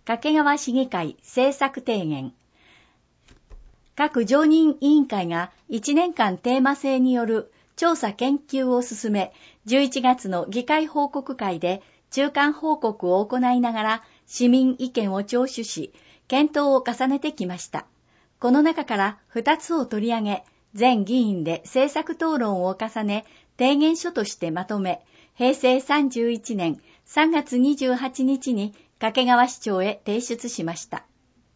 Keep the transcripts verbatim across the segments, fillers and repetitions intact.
掛川市議会政策提言。各常任委員会がいちねんかんテーマ制による調査研究を進め、じゅういちがつの議会報告会で中間報告を行いながら市民意見を聴取し、検討を重ねてきました。この中からふたつを取り上げ、全議員で政策討論を重ね、提言書としてまとめ、へいせいさんじゅういちねんさんがつにじゅうはちにちに掛川市長へ提出しました。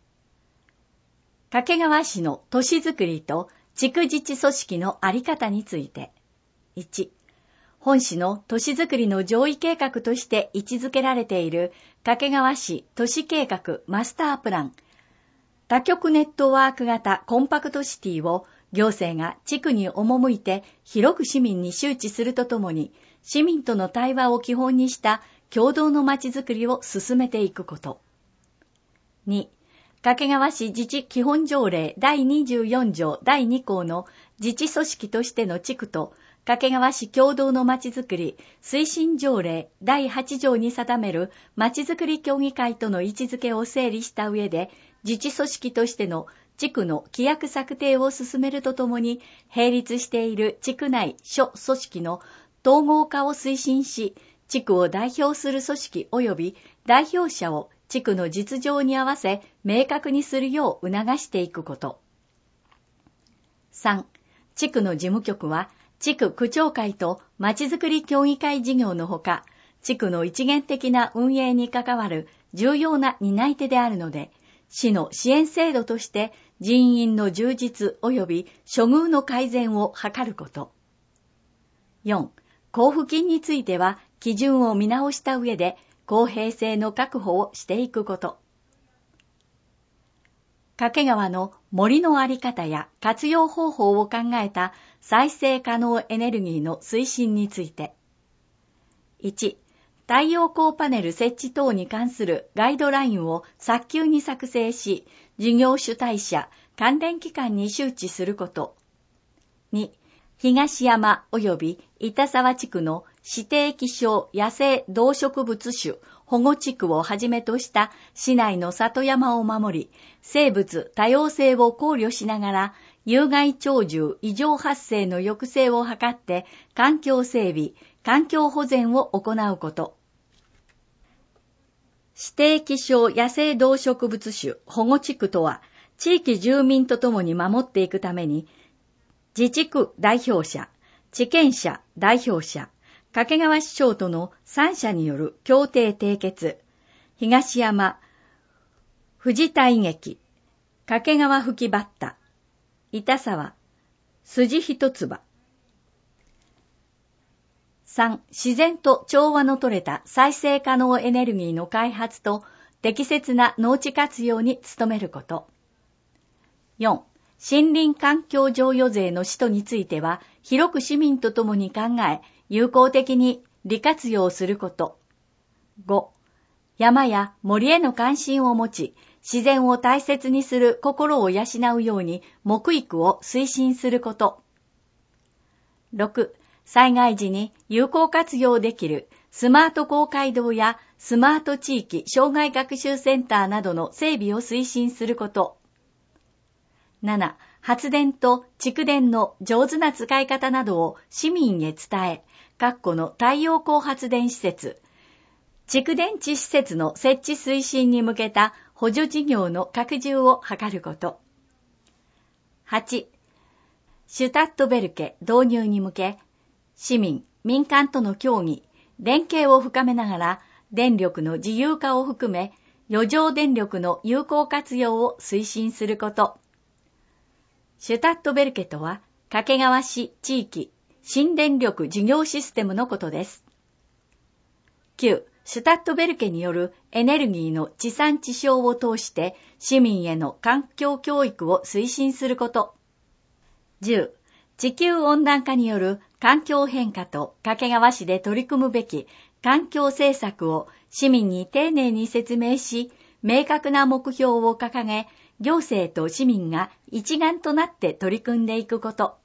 掛川市の都市づくりと地区自治組織の在り方について。いち、本市の都市づくりの上位計画として位置づけられている掛川市都市計画マスタープラン、多極ネットワーク型コンパクトシティを行政が地区に赴いて広く市民に周知するとともに、市民との対話を基本にした共同のまちづくりを進めていくこと。に、掛川市自治基本条例だいにじゅうよんじょうだいにこうの自治組織としての地区と、掛川市共同のまちづくり推進条例だいはちじょうに定めるまちづくり協議会との位置づけを整理した上で、自治組織としての地区の規約策定を進めるとともに、並立している地区内諸組織の統合化を推進し、地区を代表する組織及び代表者を地区の実情に合わせ明確にするよう促していくこと。さん、地区の事務局は、地区区長会とまちづくり協議会事業のほか、地区の一元的な運営に関わる重要な担い手であるので、市の支援制度として人員の充実及び処遇の改善を図ること。よん、交付金については基準を見直した上で公平性の確保をしていくこと。掛川の森のあり方や活用方法を考えた再生可能エネルギーの推進について。いち、太陽光パネル設置等に関するガイドラインを早急に作成し、事業主体者、関連機関に周知すること。に、東山及び板沢地区の指定希少野生動植物種保護地区をはじめとした市内の里山を守り、生物多様性を考慮しながら、有害鳥獣異常発生の抑制を図って環境整備、環境保全を行うこと。指定希少野生動植物種保護地区とは、地域住民とともに守っていくために、自治区代表者、地権者代表者、掛川市長とのさんしゃによる協定締結、東山、藤田劇、掛川吹きバッタ、板沢、筋一つ葉。さん、自然と調和の取れた再生可能エネルギーの開発と適切な農地活用に努めること。よん、森林環境譲与税の使途については、広く市民とともに考え、有効的に利活用すること。ご、山や森への関心を持ち、自然を大切にする心を養うように木育を推進すること。ろく、災害時に有効活用できるスマート公会堂やスマート地域障害学習センターなどの整備を推進すること。なな、発電と蓄電の上手な使い方などを市民へ伝え、各戸の太陽光発電施設、蓄電池施設の設置推進に向けた補助事業の拡充を図ること。はち、シュタットベルケ導入に向け、市民、民間との協議、連携を深めながら、電力の自由化を含め、余剰電力の有効活用を推進すること。シュタットベルケとは、掛川市地域新電力事業システムのことです。きゅう、シュタットベルケによるエネルギーの地産地消を通して市民への環境教育を推進すること。じゅう、地球温暖化による環境変化と掛川市で取り組むべき環境政策を市民に丁寧に説明し、明確な目標を掲げ、行政と市民が一丸となって取り組んでいくこと。